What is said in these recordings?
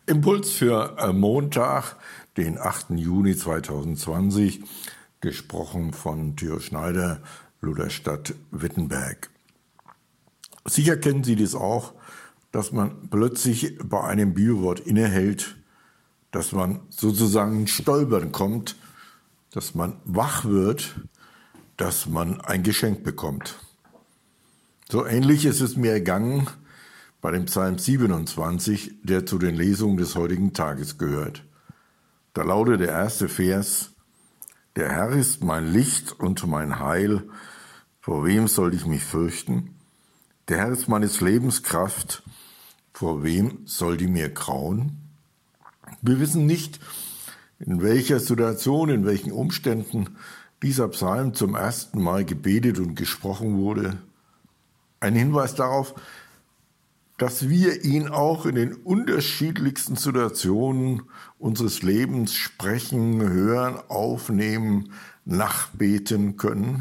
Impuls für Montag, den 8. Juni 2020, gesprochen von Theo Schneider, Lutherstadt Wittenberg. Sicher kennen Sie das auch, dass man plötzlich bei einem Bibelwort innehält, dass man sozusagen ins Stolpern kommt, dass man wach wird, dass man ein Geschenk bekommt. So ähnlich ist es mir ergangen bei dem Psalm 27, der zu den Lesungen des heutigen Tages gehört. Da lautet der erste Vers: Der Herr ist mein Licht und mein Heil, vor wem soll ich mich fürchten? Der Herr ist meines Lebens Kraft, vor wem soll die mir grauen? Wir wissen nicht, in welcher Situation, in welchen Umständen dieser Psalm zum ersten Mal gebetet und gesprochen wurde. Ein Hinweis darauf, dass wir ihn auch in den unterschiedlichsten Situationen unseres Lebens sprechen, hören, aufnehmen, nachbeten können.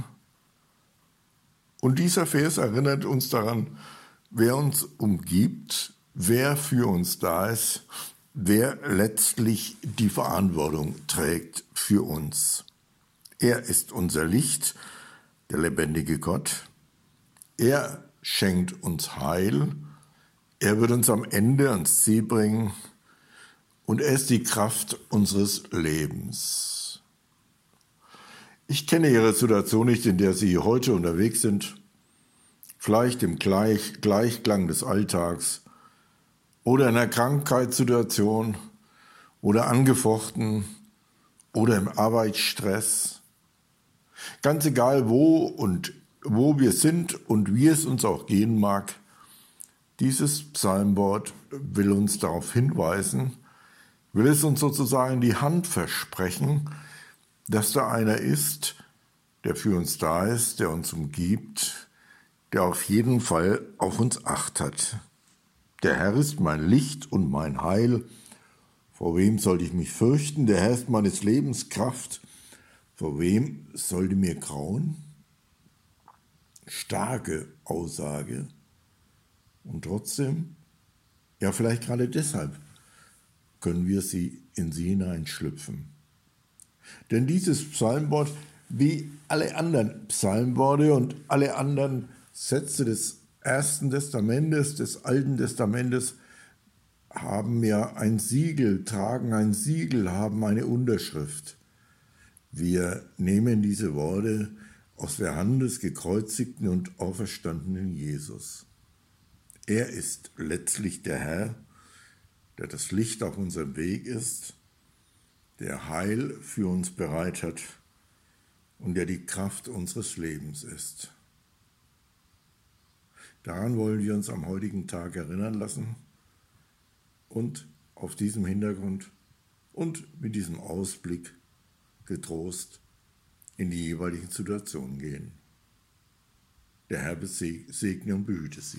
Und dieser Vers erinnert uns daran, wer uns umgibt, wer für uns da ist, wer letztlich die Verantwortung trägt für uns. Er ist unser Licht, der lebendige Gott. Er schenkt uns Heil. Er wird uns am Ende ans Ziel bringen und er ist die Kraft unseres Lebens. Ich kenne Ihre Situation nicht, in der Sie heute unterwegs sind, vielleicht im Gleichklang des Alltags oder in einer Krankheitssituation oder angefochten oder im Arbeitsstress. Ganz egal wo wir sind und wie es uns auch gehen mag, dieses Psalmwort will uns darauf hinweisen, will es uns sozusagen die Hand versprechen, dass da einer ist, der für uns da ist, der uns umgibt, der auf jeden Fall auf uns Acht hat. Der Herr ist mein Licht und mein Heil, vor wem sollte ich mich fürchten? Der Herr ist meines Lebens Kraft, vor wem sollte mir grauen? Starke Aussage. Und trotzdem, ja vielleicht gerade deshalb, können wir in sie hineinschlüpfen. Denn dieses Psalmwort, wie alle anderen Psalmworte und alle anderen Sätze des Ersten Testamentes, des Alten Testamentes, haben ja ein Siegel, tragen ein Siegel, haben eine Unterschrift. Wir nehmen diese Worte aus der Hand des gekreuzigten und auferstandenen Jesus. Er ist letztlich der Herr, der das Licht auf unserem Weg ist, der Heil für uns bereit hat und der die Kraft unseres Lebens ist. Daran wollen wir uns am heutigen Tag erinnern lassen und auf diesem Hintergrund und mit diesem Ausblick getrost in die jeweiligen Situationen gehen. Der Herr segne und behüte Sie.